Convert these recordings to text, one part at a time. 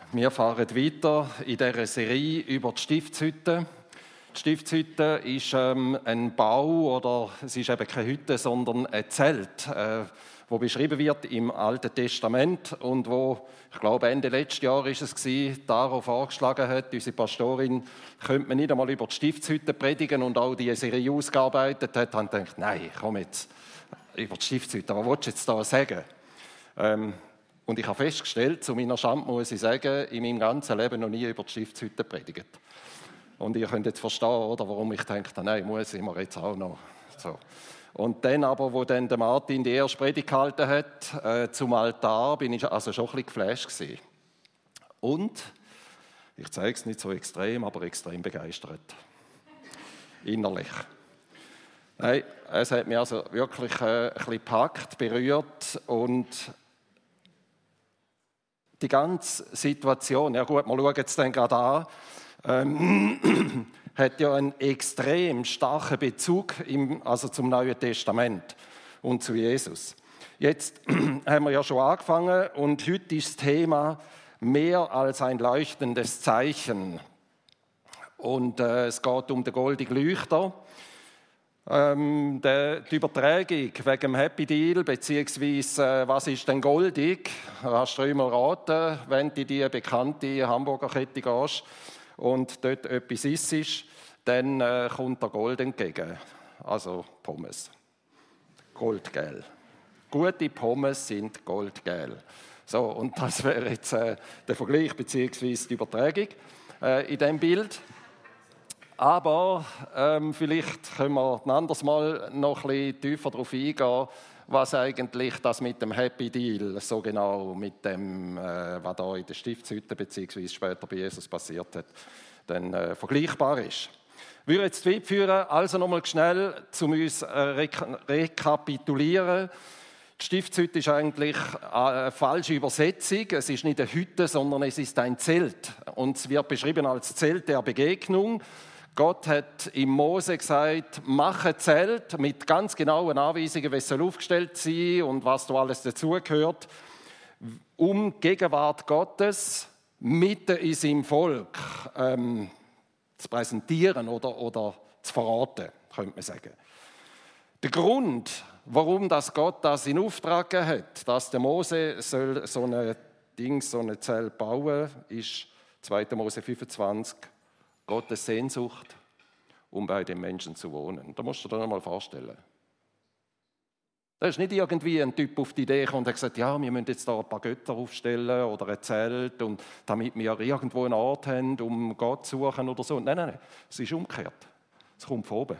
Wir fahren weiter in dieser Serie über die Stiftshütte. Die Stiftshütte ist ein Bau, oder es ist eben keine Hütte, sondern ein Zelt, wo beschrieben wird im Alten Testament und wo, ich glaube Ende letzten Jahr ist es gewesen, Taro vorgeschlagen hat, unsere Pastorin, könnte man nicht einmal über die Stiftshütte predigen und auch die Serie ausgearbeitet hat, haben gedacht, nein, komm jetzt über die Stiftshütte, was willst du jetzt da sagen? Und ich habe festgestellt, zu meiner Schande muss ich sagen, in meinem ganzen Leben noch nie über die Stiftshütte predigt. Und ihr könnt jetzt verstehen, oder, warum ich denke, nein, muss ich mir jetzt auch noch. So. Und dann aber, wo dann der Martin die erste Predigt gehalten hat, zum Altar, bin ich also schon ein bisschen geflasht gewesen. Und, ich zeige es nicht so extrem, aber extrem begeistert. Innerlich. Nein, es hat mich also wirklich ein bisschen gepackt, berührt und die ganze Situation, ja gut, wir schauen jetzt dann gerade an, hat ja einen extrem starken Bezug zum Neuen Testament und zu Jesus. Jetzt haben wir ja schon angefangen und heute ist das Thema mehr als ein leuchtendes Zeichen. Und es geht um den goldenen Leuchter. Die Übertragung wegen dem Happy Deal, beziehungsweise was ist denn goldig? Hast du dreimal raten, wenn du in die bekannte Hamburger Kette gehst und dort etwas isst, dann kommt der Gold entgegen. Also Pommes. Goldgel. Gute Pommes sind goldgel. So, und das wäre jetzt der Vergleich beziehungsweise die Übertragung in diesem Bild. Aber vielleicht können wir ein anderes Mal noch ein bisschen tiefer darauf eingehen, was eigentlich das mit dem Happy Deal, so genau mit dem, was da in der Stiftshütte bzw. später bei Jesus passiert hat, dann vergleichbar ist. Ich würde jetzt weit führen, also nochmal schnell, um uns rekapitulieren. Die Stiftshütte ist eigentlich eine falsche Übersetzung. Es ist nicht eine Hütte, sondern es ist ein Zelt. Und es wird beschrieben als Zelt der Begegnung. Gott hat im Mose gesagt, mach ein Zelt mit ganz genauen Anweisungen, wie es aufgestellt sein soll und was da alles dazugehört, um die Gegenwart Gottes mitten in seinem Volk zu präsentieren oder zu verraten, könnte man sagen. Der Grund, warum Gott das in Auftrag gegeben hat, dass der Mose soll so ein Zelt bauen soll, ist 2. Mose 25. Gottes Sehnsucht, um bei den Menschen zu wohnen. Da musst du dir mal vorstellen. Da ist nicht irgendwie ein Typ auf die Idee gekommen und hat gesagt, ja, wir müssen jetzt da ein paar Götter aufstellen oder ein Zelt, und damit wir irgendwo einen Ort haben, um Gott zu suchen oder so. Nein, es ist umgekehrt. Es kommt von oben.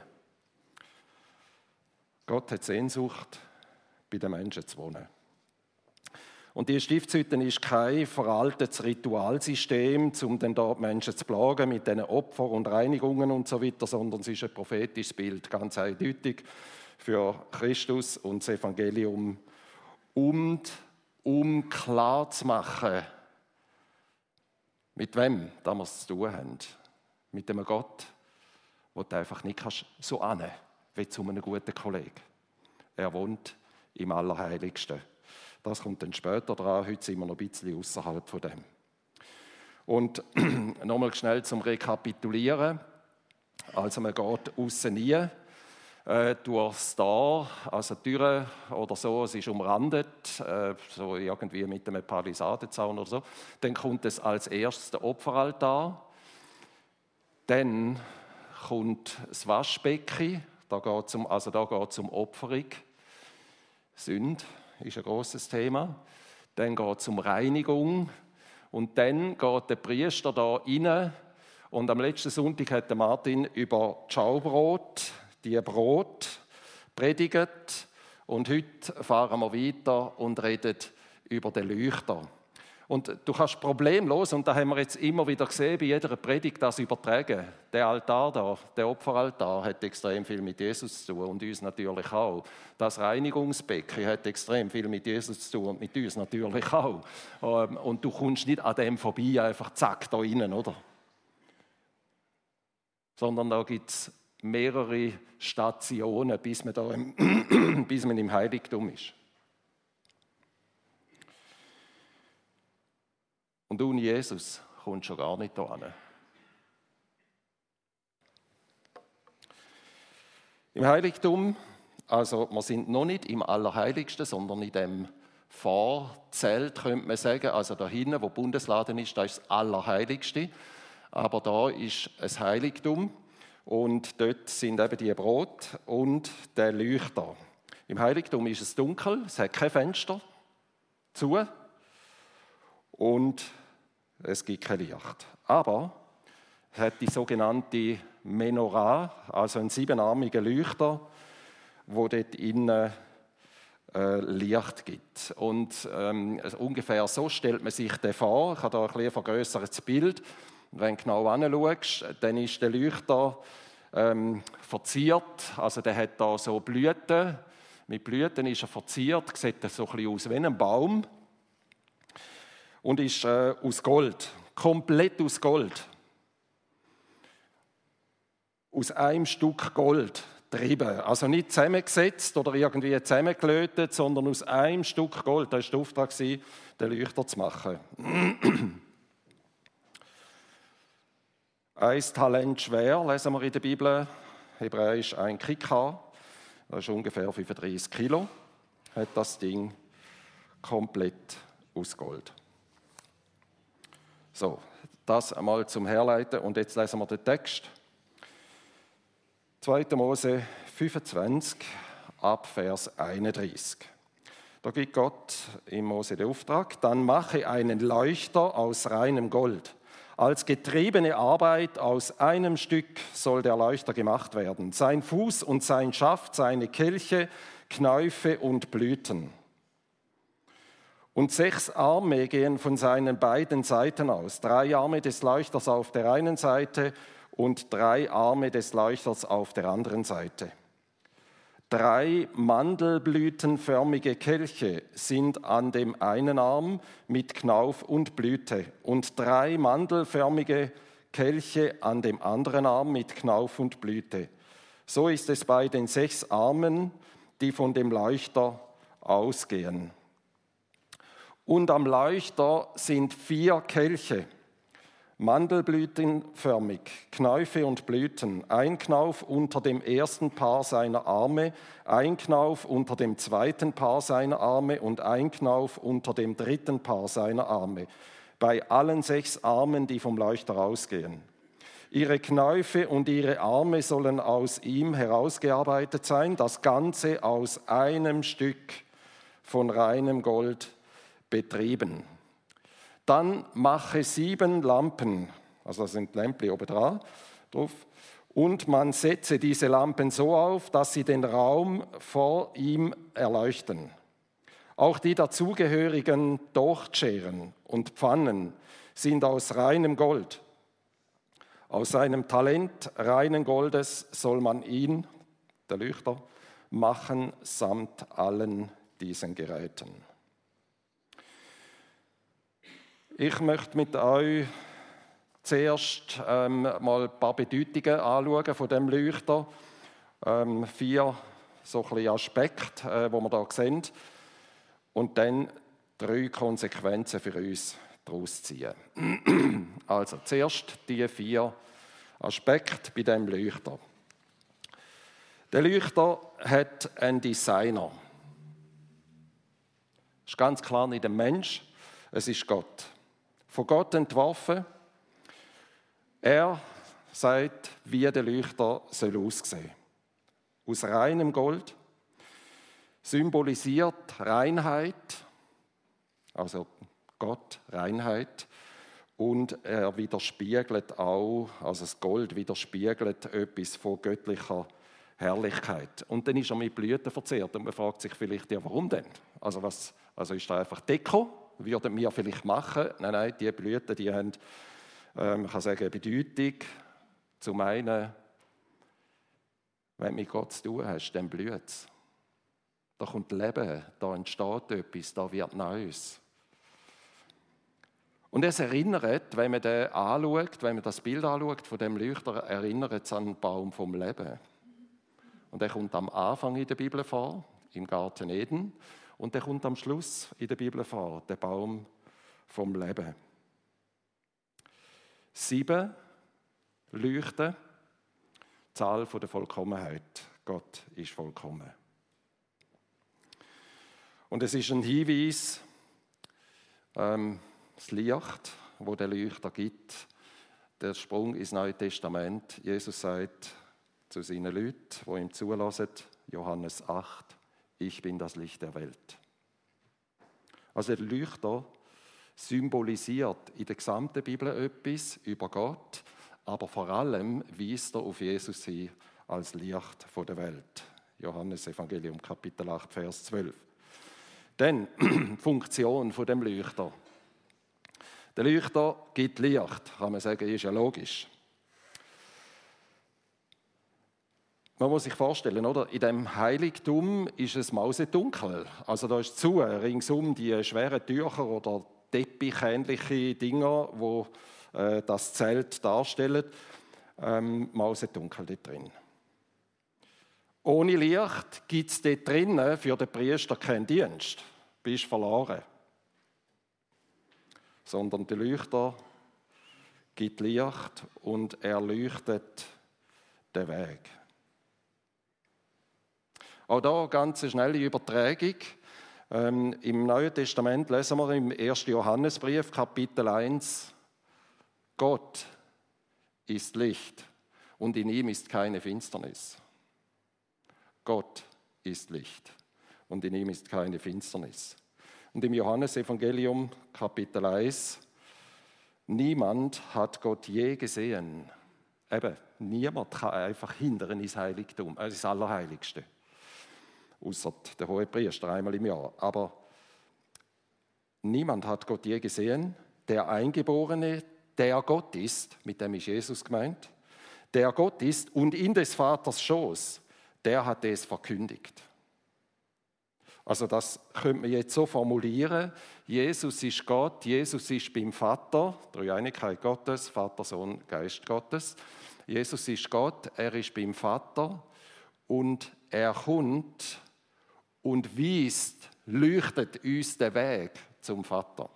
Gott hat Sehnsucht, bei den Menschen zu wohnen. Und die Stiftshütte ist kein veraltetes Ritualsystem, um dann dort Menschen zu plagen mit diesen Opfern und Reinigungen und so weiter, sondern es ist ein prophetisches Bild, ganz eindeutig für Christus und das Evangelium. Und um klarzumachen, mit wem wir es zu tun haben. Mit einem Gott, den du einfach nicht so annehmen kannst, wie zu einem guten Kollegen. Er wohnt im Allerheiligsten. Das kommt dann später dran, heute sind wir noch ein bisschen außerhalb von dem. Und nochmal schnell zum Rekapitulieren. Also man geht aussen rein, durchs Tor, also Türen oder so, es ist umrandet, so irgendwie mit einem Palisadenzaun oder so. Dann kommt es als erstes der Opferaltar. Dann kommt das Waschbecken, da geht es um Opferung. Sünde ist ein grosses Thema. Dann geht es um Reinigung. Und dann geht der Priester da rein. Und am letzten Sonntag hat Martin über die Schaubrot, die Brot, predigt. Und heute fahren wir weiter und reden über den Leuchter. Und du kannst problemlos, und da haben wir jetzt immer wieder gesehen, bei jeder Predigt das übertragen. Der Altar da, der Opferaltar, hat extrem viel mit Jesus zu tun und uns natürlich auch. Das Reinigungsbecken hat extrem viel mit Jesus zu tun und mit uns natürlich auch. Und du kommst nicht an dem vorbei, einfach zack, da rein, oder? Sondern da gibt es mehrere Stationen, bis man im Heiligtum ist. Und Und ohne Jesus kommst du schon gar nicht hierhin. Im Heiligtum, also wir sind noch nicht im Allerheiligsten, sondern in dem Vorzelt, könnte man sagen, also da hinten, wo Bundesladen ist, da ist das Allerheiligste. Aber da ist ein Heiligtum und dort sind eben die Brot und der Leuchter. Im Heiligtum ist es dunkel, es hat kein Fenster zu und es gibt kein Licht. Aber es hat die sogenannte Menorah, also einen siebenarmigen Leuchter, wo dort innen Licht gibt. Und ungefähr so stellt man sich den vor. Ich habe hier ein vergrössertes Bild. Und wenn du genau hinschaust, dann ist der Leuchter verziert. Also der hat da so Blüten. Mit Blüten ist er verziert, sieht so ein bisschen aus wie ein Baum. Und ist aus Gold, komplett aus Gold. Aus einem Stück Gold getrieben. Also nicht zusammengesetzt oder irgendwie zusammengelötet, sondern aus einem Stück Gold. Das war der Auftrag, den Leuchter zu machen. 1 Talent schwer, lesen wir in der Bibel, hebräisch ein Kikar. Das ist ungefähr 35 Kilo. Hat das Ding komplett aus Gold. So, das einmal zum Herleiten. Und jetzt lesen wir den Text. 2. Mose 25, ab Vers 31. Da gibt Gott im Mose den Auftrag: Dann mache einen Leuchter aus reinem Gold. Als getriebene Arbeit aus einem Stück soll der Leuchter gemacht werden. Sein Fuß und sein Schaft, seine Kelche, Knäufe und Blüten. Und 6 Arme gehen von seinen beiden Seiten aus. 3 Arme des Leuchters auf der einen Seite und 3 Arme des Leuchters auf der anderen Seite. 3 mandelblütenförmige Kelche sind an dem einen Arm mit Knauf und Blüte und 3 mandelförmige Kelche an dem anderen Arm mit Knauf und Blüte. So ist es bei den 6 Armen, die von dem Leuchter ausgehen. Und am Leuchter sind 4 Kelche, mandelblütenförmig, Knäufe und Blüten, ein Knauf unter dem ersten Paar seiner Arme, ein Knauf unter dem zweiten Paar seiner Arme und ein Knauf unter dem dritten Paar seiner Arme, bei allen 6 Armen, die vom Leuchter ausgehen. Ihre Knäufe und ihre Arme sollen aus ihm herausgearbeitet sein, das Ganze aus einem Stück von reinem Gold betrieben. Dann mache 7 Lampen, also das sind Lämpchen oben drauf, und man setze diese Lampen so auf, dass sie den Raum vor ihm erleuchten. Auch die dazugehörigen Dochtscheren und Pfannen sind aus reinem Gold. Aus seinem Talent reinen Goldes soll man ihn, der Leuchter, machen samt allen diesen Geräten. Ich möchte mit euch zuerst mal ein paar Bedeutungen anschauen von dem Leuchter. 4 so ein bisschen Aspekte, die wir hier sehen. Und dann 3 Konsequenzen für uns daraus ziehen. Also zuerst die 4 Aspekte bei diesem Leuchter. Der Leuchter hat einen Designer. Es ist ganz klar nicht ein Mensch, es ist Gott. Von Gott entworfen. Er sagt, wie der Leuchter soll aussehen. Aus reinem Gold, symbolisiert Reinheit, also Gott, Reinheit, und er widerspiegelt auch, also das Gold widerspiegelt etwas von göttlicher Herrlichkeit. Und dann ist er mit Blüten verzehrt und man fragt sich vielleicht, ja, warum denn? Also ist da einfach Deko? Würden wir vielleicht machen? Nein, die Blüten, die haben, man kann sagen, eine Bedeutung. Zum einen, wenn du mit Gott zu tun hast, dann blüht es. Da kommt Leben, da entsteht etwas, da wird Neues. Und es erinnert, wenn man den anschaut, wenn man das Bild anschaut von dem Leuchter, erinnert es an den Baum vom Leben. Und der kommt am Anfang in der Bibel vor, im Garten Eden. Und der kommt am Schluss in der Bibel vor, der Baum vom Leben. 7 leuchten. Die Zahl der Vollkommenheit. Gott ist vollkommen. Und es ist ein Hinweis, das Licht, wo der Leuchter gibt, der Sprung ins Neue Testament. Jesus sagt zu seinen Leuten, die ihm zulassen, Johannes 8, ich bin das Licht der Welt. Also der Leuchter symbolisiert in der gesamten Bibel etwas über Gott, aber vor allem weist er auf Jesus hin als Licht der Welt. Johannes Evangelium, Kapitel 8, Vers 12. Dann Funktion von dem Leuchter. Der Leuchter gibt Licht, kann man sagen, ist ja logisch. Man muss sich vorstellen, oder? In dem Heiligtum ist es mausedunkel. Also da ist zu, ringsum die schweren Tücher oder teppicháhnliche Dinger, wo das Zelt darstellen, mausedunkel dort drin. Ohne Licht gibt es dort drinnen für den Priester keinen Dienst. Du bist verloren. Sondern der Leuchter gibt Licht und er leuchtet den Weg. Auch da eine ganz schnelle Übertragung. Im Neuen Testament lesen wir im 1. Johannesbrief, Kapitel 1, Gott ist Licht und in ihm ist keine Finsternis. Gott ist Licht und in ihm ist keine Finsternis. Und im Johannesevangelium, Kapitel 1, niemand hat Gott je gesehen. Eben, niemand kann einfach hindern ins Heiligtum, ins Allerheiligste. Außer der Hohepriester einmal im Jahr. Aber niemand hat Gott je gesehen. Der Eingeborene, der Gott ist, mit dem ist Jesus gemeint, der Gott ist und in des Vaters Schoß, der hat es verkündigt. Also das könnte man jetzt so formulieren, Jesus ist Gott, Jesus ist beim Vater, Dreieinigkeit Gottes, Vater, Sohn, Geist Gottes. Jesus ist Gott, er ist beim Vater und er kommt und weist, leuchtet uns den Weg zum Vater.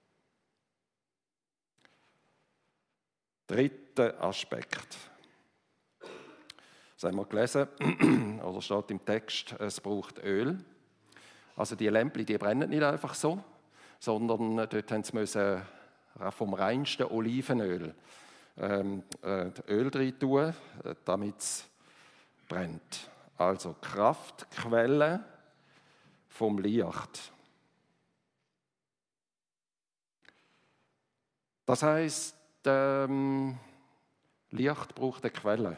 Dritter Aspekt. Das haben wir gelesen, oder steht im Text, es braucht Öl. Also die Lämpchen, die brennen nicht einfach so, sondern dort mussten sie vom reinsten Olivenöl Öl rein tun, damit es brennt. Also Kraftquelle vom Licht. Das heisst, Licht braucht eine Quelle.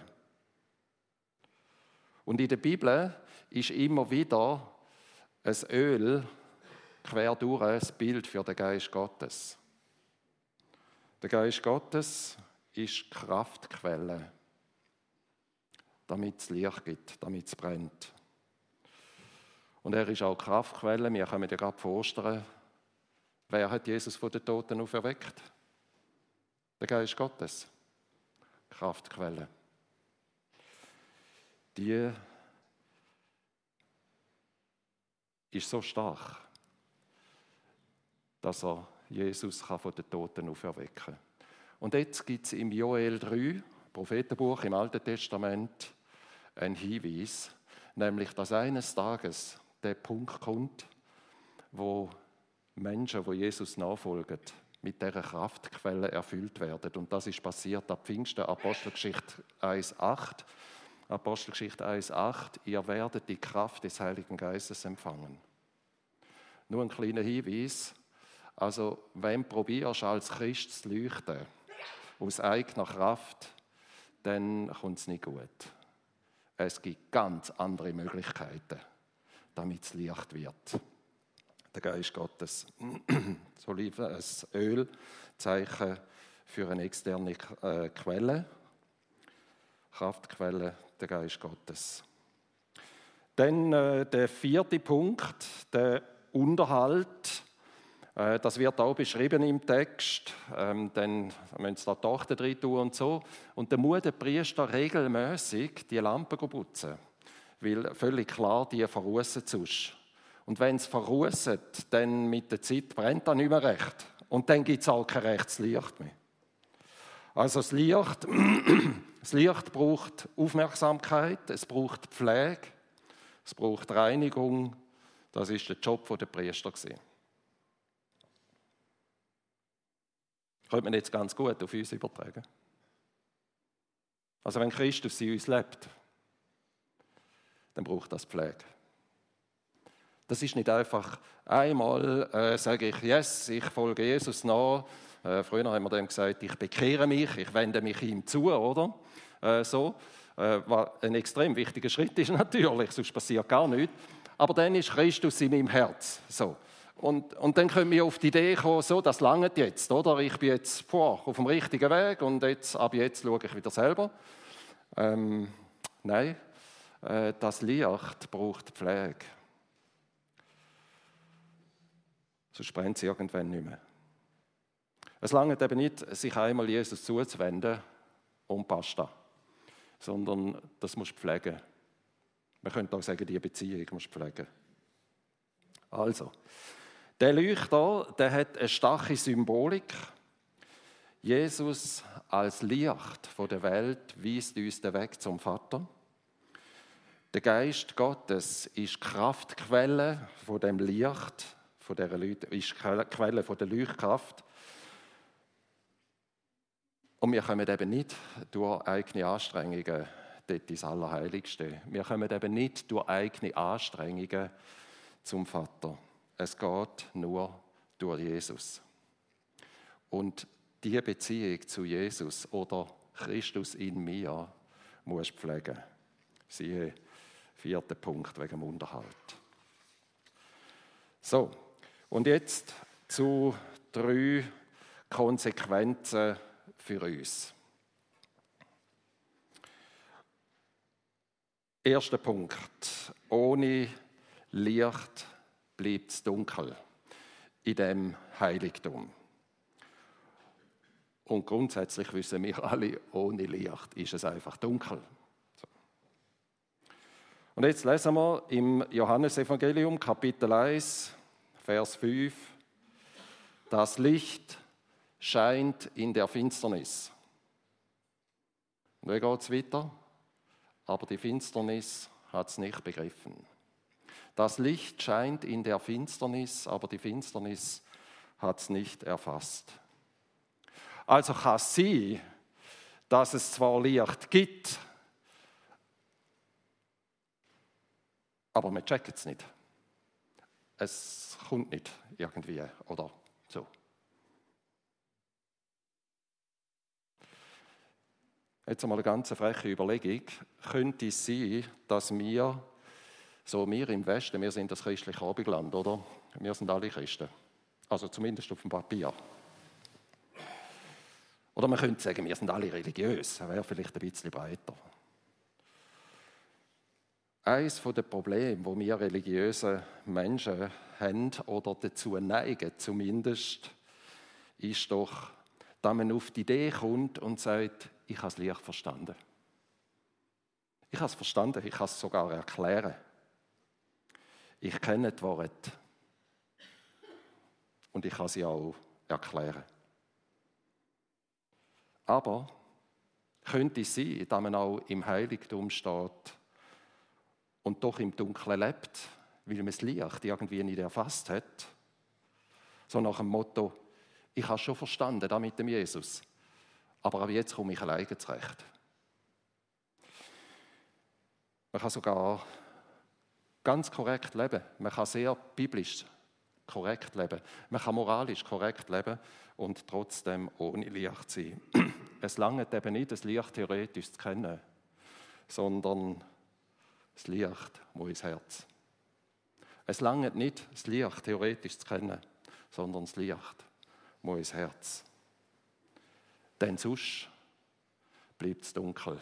Und in der Bibel ist immer wieder ein Öl quer durch ein Bild für den Geist Gottes. Der Geist Gottes ist Kraftquelle, damit es Licht gibt, damit es brennt. Und er ist auch Kraftquelle. Wir können ja gerade vorstellen, wer hat Jesus von den Toten auferweckt? Der Geist Gottes. Kraftquelle. Die ist so stark, dass er Jesus von den Toten auferwecken kann. Und jetzt gibt es im Joel 3, Prophetenbuch im Alten Testament, einen Hinweis, nämlich, dass eines Tages der Punkt kommt, wo Menschen, die Jesus nachfolgen, mit dieser Kraftquelle erfüllt werden. Und das ist passiert ab Pfingsten, Apostelgeschichte 1,8. Apostelgeschichte 1,8, ihr werdet die Kraft des Heiligen Geistes empfangen. Nur ein kleiner Hinweis, also wenn du probierst, als Christ zu leuchten, aus eigener Kraft, dann kommt es nicht gut. Es gibt ganz andere Möglichkeiten, damit es Licht wird. Der Geist Gottes, so lief ein Ölzeichen für eine externe Quelle, Kraftquelle, der Geist Gottes. Dann der vierte Punkt, der Unterhalt. Das wird auch beschrieben im Text. Dann müssen Sie da die Tochter drin tun und so. Und dann muss der Priester regelmäßig die Lampe putzen, weil völlig klar, die verrussen sonst. Und wenn es verrusset, dann mit der Zeit brennt das nicht mehr recht. Und dann gibt es auch kein rechtes Licht mehr. Also das Licht braucht Aufmerksamkeit, es braucht Pflege, es braucht Reinigung. Das ist der Job der Priester. Könnte man jetzt ganz gut auf uns übertragen. Also wenn Christus in uns lebt, dann braucht das Pflege. Das ist nicht einfach einmal, sage ich, yes, ich folge Jesus nach. Früher haben wir dem gesagt, ich bekehre mich, ich wende mich ihm zu, oder? Was ein extrem wichtiger Schritt ist natürlich, sonst passiert gar nichts. Aber dann ist Christus in meinem Herz. So. Und dann können wir auf die Idee kommen, so, das langt jetzt, oder? Ich bin jetzt auf dem richtigen Weg und ab jetzt schaue ich wieder selber. Nein, das Licht braucht Pflege. Sonst brennt es irgendwann nicht mehr. Es langt eben nicht, sich einmal Jesus zuzuwenden und basta, sondern das musst du pflegen. Man könnte auch sagen, die Beziehung musst du pflegen. Also, der Leuchter, der hat eine starke Symbolik. Jesus als Licht von der Welt weist uns den Weg zum Vater. Der Geist Gottes ist die Kraftquelle von dem Licht, ist die Quelle von der Leuchtkraft. Und wir kommen eben nicht durch eigene Anstrengungen dort ins Allerheiligste. Wir kommen eben nicht durch eigene Anstrengungen zum Vater. Es geht nur durch Jesus. Und diese Beziehung zu Jesus oder Christus in mir muss pflegen. Siehe, 4. Punkt wegen dem Unterhalt. So, und jetzt zu 3 Konsequenzen für uns. Erster Punkt. Ohne Licht bleibt es dunkel in dem Heiligtum. Und grundsätzlich wissen wir alle, ohne Licht ist es einfach dunkel. So. Und jetzt lesen wir im Johannesevangelium, Kapitel 1, Vers 5. Das Licht scheint in der Finsternis. Und wie geht es weiter? Aber die Finsternis hat es nicht begriffen. Das Licht scheint in der Finsternis, aber die Finsternis hat es nicht erfasst. Also kann es sein, dass es zwar Licht gibt, aber man checkt es nicht. Es kommt nicht irgendwie oder so. Jetzt einmal eine ganz freche Überlegung. Könnte es sein, dass wir im Westen, wir sind das christliche Abendland, oder? Wir sind alle Christen. Also zumindest auf dem Papier. Oder man könnte sagen, wir sind alle religiös. Das wäre vielleicht ein bisschen breiter. Eines der Probleme, die wir religiösen Menschen haben, oder dazu neigen zumindest, ist doch, dass man auf die Idee kommt und sagt, ich habe das Licht verstanden. Ich habe es verstanden, ich kann es sogar erklären. Ich kenne die Worte. Und ich kann sie auch erklären. Aber könnte es sein, dass man auch im Heiligtum steht und doch im Dunkeln lebt, weil man das Licht irgendwie nicht erfasst hat? So nach dem Motto, ich habe schon verstanden, das mit dem Jesus, aber ab jetzt komme ich alleine zurecht. Man kann sogar ganz korrekt leben. Man kann sehr biblisch korrekt leben. Man kann moralisch korrekt leben und trotzdem ohne Licht sein. Es langt eben nicht, das Licht theoretisch zu kennen, sondern das Licht muss ins Herz. Es langt nicht, das Licht theoretisch zu kennen, sondern das Licht muss ins Herz. Denn sonst bleibt es dunkel.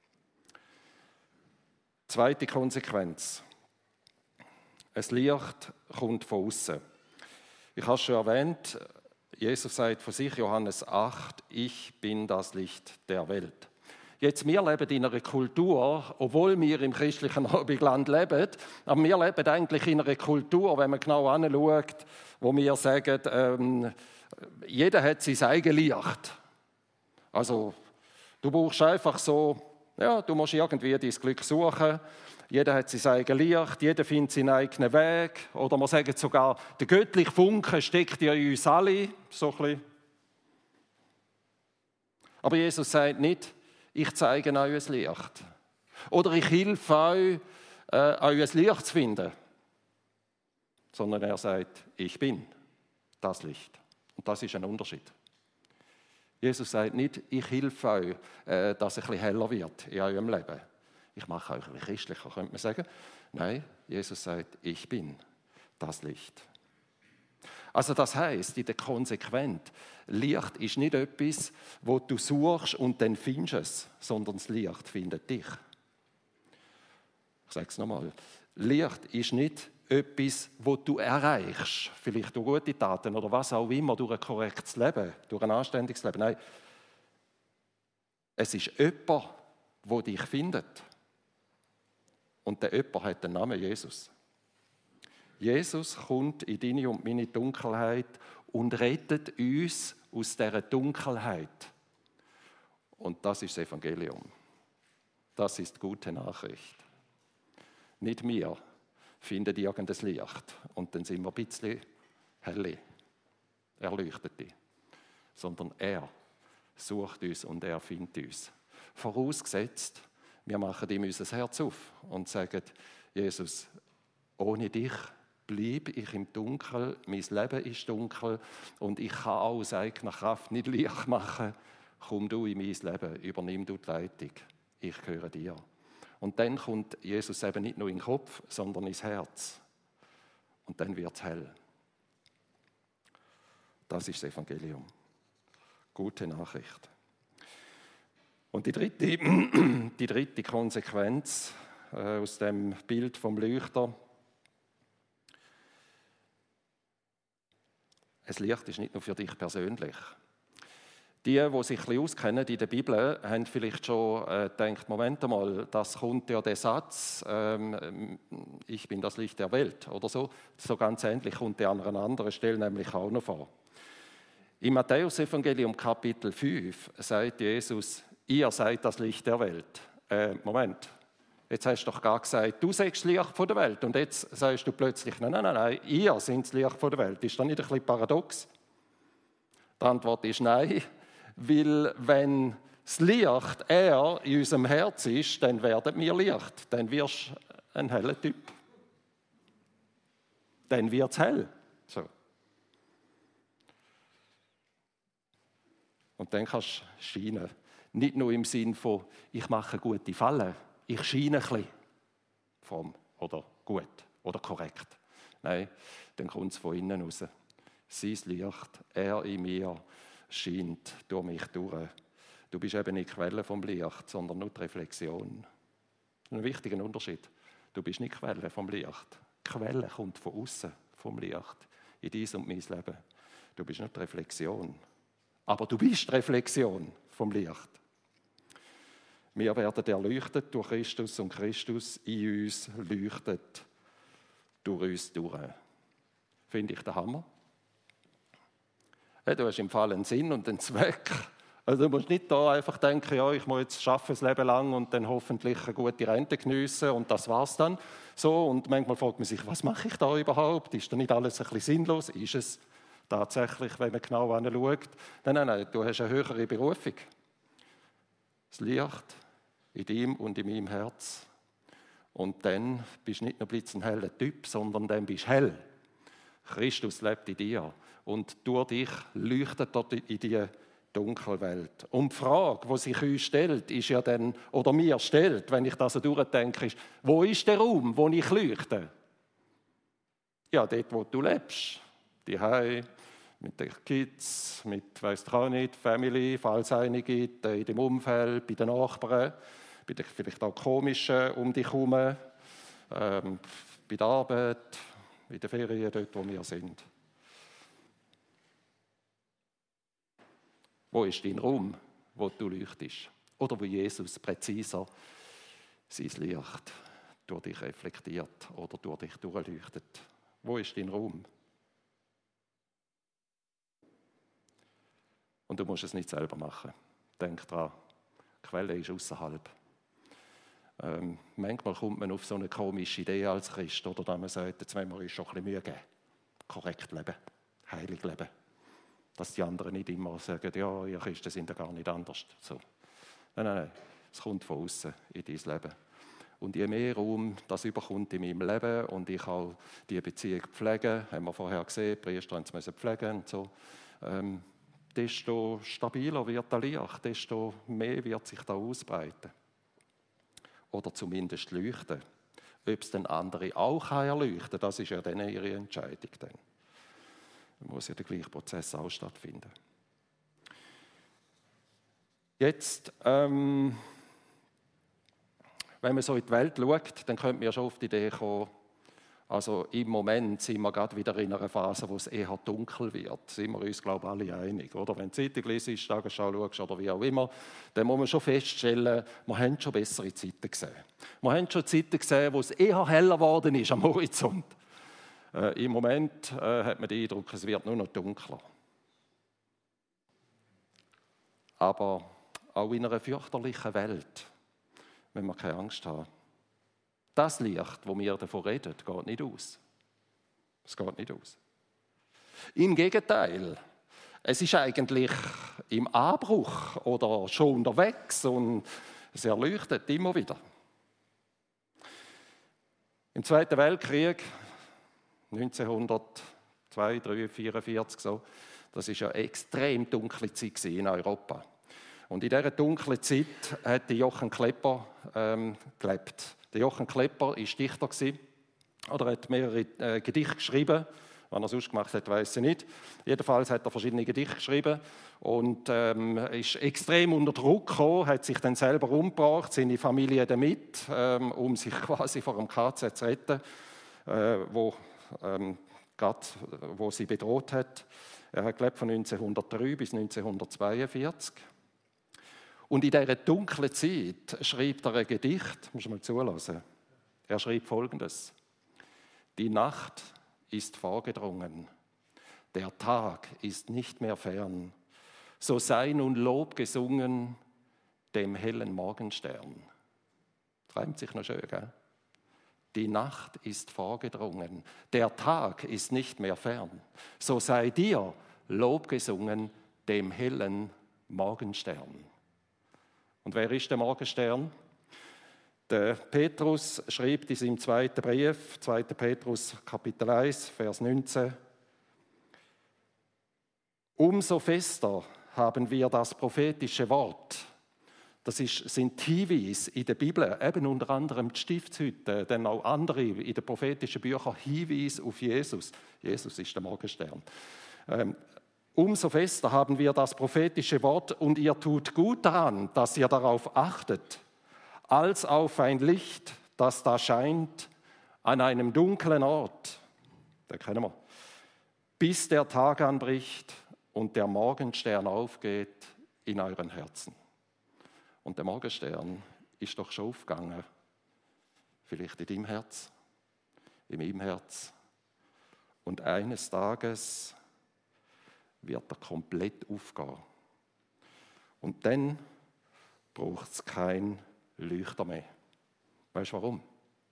Zweite Konsequenz. Ein Licht kommt von außen. Ich habe es schon erwähnt, Jesus sagt von sich, Johannes 8, ich bin das Licht der Welt. Jetzt, wir leben in einer Kultur, obwohl wir im christlichen Abendland leben, aber wir leben eigentlich in einer Kultur, wenn man genau anschaut, wo wir sagen, jeder hat sein eigenes Licht. Also, du brauchst einfach so, ja, du musst irgendwie dein Glück suchen. Jeder hat sein eigenes Licht, jeder findet seinen eigenen Weg. Oder man sagt sogar, der göttliche Funke steckt ja in uns alle. So ein bisschen. Aber Jesus sagt nicht, ich zeige euch ein Licht. Oder ich helfe euch, euch ein Licht zu finden. Sondern er sagt, ich bin das Licht. Und das ist ein Unterschied. Jesus sagt nicht, ich helfe euch, dass es ein bisschen heller wird in eurem Leben. Ich mache euch ein bisschen christlicher, könnte man sagen. Nein, Jesus sagt, ich bin das Licht. Also das heisst, in der Konsequenz, Licht ist nicht etwas, wo du suchst und dann findest es, sondern das Licht findet dich. Ich sage es nochmal. Licht ist nicht etwas, wo du erreichst, vielleicht durch gute Taten oder was auch immer, durch ein korrektes Leben, durch ein anständiges Leben. Nein, es ist jemand, der dich findet. Und der jemand hat den Namen Jesus. Jesus kommt in deine und meine Dunkelheit und rettet uns aus dieser Dunkelheit. Und das ist das Evangelium. Das ist die gute Nachricht. Nicht wir finden irgendein Licht und dann sind wir ein bisschen helle, erleuchtete. Sondern er sucht uns und er findet uns. Vorausgesetzt, wir machen ihm unser Herz auf und sagen, Jesus, ohne dich bleibe ich im Dunkel, mein Leben ist dunkel und ich kann auch aus eigener Kraft nicht Licht machen. Komm du in mein Leben, übernimm du die Leitung. Ich gehöre dir. Und dann kommt Jesus eben nicht nur in den Kopf, sondern ins Herz. Und dann wird es hell. Das ist das Evangelium. Gute Nachricht. Und die dritte Konsequenz aus dem Bild vom Leuchter. Ein Licht ist nicht nur für dich persönlich. Die sich ein bisschen auskennen in der Bibel, haben vielleicht schon gedacht, Moment einmal, das kommt ja der Satz, ich bin das Licht der Welt oder so. So ganz ähnlich kommt der an einer anderen Stelle nämlich auch noch vor. Im Matthäus-Evangelium Kapitel 5 sagt Jesus, ihr seid das Licht der Welt. Moment, jetzt hast du doch gar gesagt, du seist das Licht von der Welt und jetzt sagst du plötzlich, nein, ihr seid das Licht von der Welt. Ist das nicht ein bisschen paradox? Die Antwort ist nein. Weil wenn das Licht er in unserem Herz ist, dann werden wir Licht. Dann wirst du ein heller Typ. Dann wird es hell. So. Und dann kannst du scheinen. Nicht nur im Sinn von, ich mache gute Fallen. Ich scheine ein bisschen fromm oder gut oder korrekt. Nein, dann kommt es von innen raus. Sein Licht, er in mir, scheint durch mich durch. Du bist eben nicht die Quelle vom Licht, sondern nur die Reflexion. Ein wichtiger Unterschied. Du bist nicht die Quelle vom Licht. Die Quelle kommt von außen vom Licht, in dein und mein Leben. Du bist nicht die Reflexion. Aber du bist die Reflexion vom Licht. Wir werden erleuchtet durch Christus und Christus in uns leuchtet durch uns durch. Finde ich den Hammer? Du hast im Fall einen Sinn und einen Zweck. Also du musst nicht da einfach denken, ja, ich muss jetzt arbeiten das Leben lang und dann hoffentlich eine gute Rente geniessen und das war's dann. So, und manchmal fragt man sich, was mache ich da überhaupt? Ist da nicht alles ein bisschen sinnlos? Ist es tatsächlich, wenn man genau hinschaut? Nein, du hast eine höhere Berufung. Das Licht in dir und in meinem Herz. Und dann bist du nicht nur ein heller Typ, sondern dann bist du hell. Christus lebt in dir. Und durch dich leuchtet er in die dunkle Welt. Und die Frage, die sich uns stellt, ist ja dann, oder mir stellt, wenn ich das so durchdenke, ist, wo ist der Raum, wo ich leuchte? Ja, dort, wo du lebst. Zuhause, mit den Kids, mit, weiss ich auch nicht, Family, falls es eine gibt, in dem Umfeld, bei den Nachbarn, bei den vielleicht auch komischen um dich herum, bei der Arbeit, in den Ferien, dort, wo wir sind. Wo ist dein Raum, wo du leuchtest? Oder wo Jesus präziser sein Licht durch dich reflektiert oder durch dich durchleuchtet? Wo ist dein Raum? Und du musst es nicht selber machen. Denk dran, die Quelle ist außerhalb. Manchmal kommt man auf so eine komische Idee als Christ, oder dass man sagt, jetzt wollen wir uns schon ein bisschen Mühe geben. Korrekt leben, heilig leben. Dass die anderen nicht immer sagen, ja, ihr Christen sind ja gar nicht anders. So. Nein, es kommt von außen in dein Leben. Und je mehr Raum das überkommt in meinem Leben und ich auch diese Beziehung pflege, haben wir vorher gesehen, die Priester müssen pflegen und so, desto stabiler wird das Licht, desto mehr wird sich da ausbreiten. Oder zumindest leuchten. Ob es den anderen auch erleuchten kann, das ist ja dann ihre Entscheidung. Dann muss ja der gleiche Prozess auch stattfinden. Jetzt, wenn man so in die Welt schaut, dann könnte man ja schon auf die Idee kommen, also im Moment sind wir gerade wieder in einer Phase, wo es eher dunkel wird. Sind wir uns, glaube ich, alle einig. Oder? Wenn du die Zeitung liest, Tagesschau schaust oder wie auch immer, dann muss man schon feststellen, wir haben schon bessere Zeiten gesehen. Wir haben schon Zeiten gesehen, wo es eher heller geworden ist am Horizont. Im Moment hat man den Eindruck, es wird nur noch dunkler. Aber auch in einer fürchterlichen Welt, wenn wir keine Angst haben. Das Licht, das wir davon reden, geht nicht aus. Es geht nicht aus. Im Gegenteil, es ist eigentlich im Anbruch oder schon unterwegs und es erleuchtet immer wieder. Im Zweiten Weltkrieg, 1902, 1943, 1944, so, das war ja eine extrem dunkle Zeit in Europa. Und in dieser dunklen Zeit hat Jochen Klepper gelebt. Der Jochen Klepper war Dichter oder hat mehrere Gedichte geschrieben. Was er sonst gemacht hat, weiss ich nicht. Jedenfalls hat er verschiedene Gedichte geschrieben und ist extrem unter Druck gekommen, hat sich dann selber umgebracht, seine Familie damit, um sich quasi vor dem KZ zu retten, wo sie bedroht hat. Er hat gelebt von 1903 bis 1942. Und in dieser dunklen Zeit schreibt er ein Gedicht, muss man mal zulassen. Er schreibt Folgendes: Die Nacht ist vorgedrungen, der Tag ist nicht mehr fern. So sei nun Lob gesungen dem hellen Morgenstern. Reimt sich noch schön, gell? Die Nacht ist vorgedrungen, der Tag ist nicht mehr fern. So sei dir Lob gesungen dem hellen Morgenstern. Und wer ist der Morgenstern? Der Petrus schreibt in seinem zweiten Brief, 2. Petrus, Kapitel 1, Vers 19, umso fester haben wir das prophetische Wort. Das sind Hinweise in der Bibel, eben unter anderem die Stiftshütte, dann auch andere in den prophetischen Büchern Hinweise auf Jesus. Jesus ist der Morgenstern. Umso fester haben wir das prophetische Wort und ihr tut gut daran, dass ihr darauf achtet, als auf ein Licht, das da scheint an einem dunklen Ort, den kennen wir, bis der Tag anbricht und der Morgenstern aufgeht in euren Herzen. Und der Morgenstern ist doch schon aufgegangen, vielleicht in deinem Herz, in meinem Herz. Und eines Tages wird er komplett aufgehen. Und dann braucht es kein Leuchter mehr. Weißt du warum?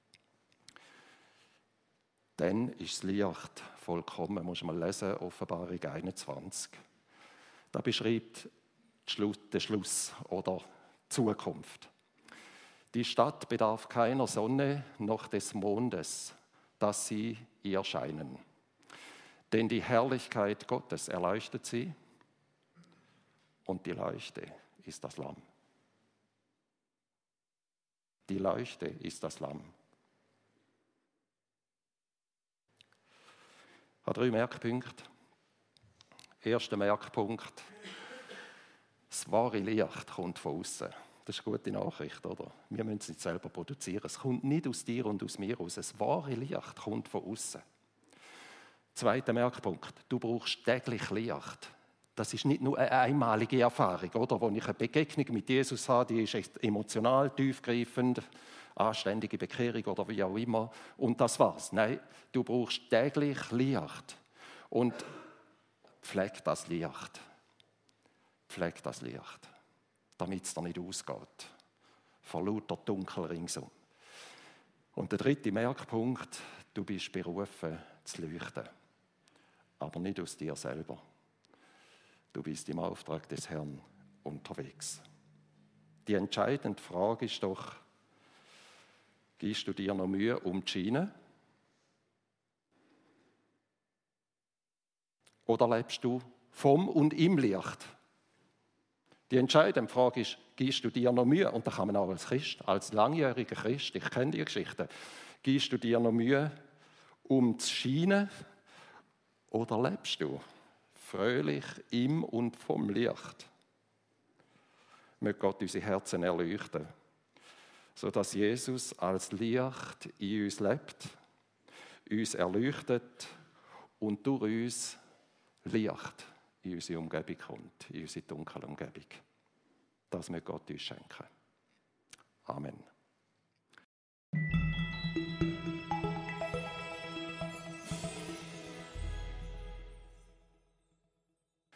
Dann ist das Licht vollkommen, muss man lesen, Offenbarung 21. Da beschreibt den Schluss oder die Zukunft. Die Stadt bedarf keiner Sonne noch des Mondes, dass sie ihr scheinen. Denn die Herrlichkeit Gottes erleuchtet sie und die Leuchte ist das Lamm. Die Leuchte ist das Lamm. Ich habe 3 Merkpunkte. Erster Merkpunkt: Das wahre Licht kommt von außen. Das ist eine gute Nachricht, oder? Wir müssen es nicht selber produzieren. Es kommt nicht aus dir und aus mir raus. Das wahre Licht kommt von außen. Zweiter Merkpunkt: Du brauchst täglich Licht. Das ist nicht nur eine einmalige Erfahrung, oder? Wo ich eine Begegnung mit Jesus habe, die ist echt emotional, tiefgreifend, anständige Bekehrung oder wie auch immer. Und das war's. Nein, du brauchst täglich Licht. Und pfleg das Licht. Pfleg das Licht. damit es dir nicht ausgeht. Vor lauter Dunkel ringsum. Und der dritte Merkpunkt, du bist berufen zu leuchten. Aber nicht aus dir selber. Du bist im Auftrag des Herrn unterwegs. Die entscheidende Frage ist doch, gibst du dir noch Mühe um die Schiene? Oder lebst du vom und im Licht? Die entscheidende Frage ist, gibst du dir noch Mühe? Und da kann man auch als Christ, als langjähriger Christ, ich kenne die Geschichte, gibst du dir noch Mühe um zu scheinen? Oder lebst du fröhlich im und vom Licht? Möge Gott unsere Herzen erleuchten, sodass Jesus als Licht in uns lebt, uns erleuchtet und durch uns Licht in unsere Umgebung kommt, in unsere dunkle Umgebung. Das möge Gott uns schenken. Amen.